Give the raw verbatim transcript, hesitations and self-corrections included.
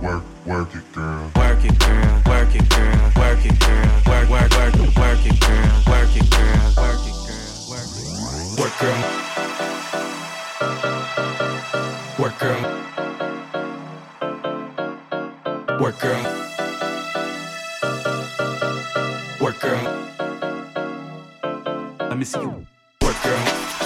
work, work it, girl. Work it, girl. Work it, girl. Work it, girl. Work, work, work it, work it, girl. Work it, girl. Work it, girl. Work it. Work, girl. Work, girl. Work, girl. Work, girl. Let me see you. Work, girl.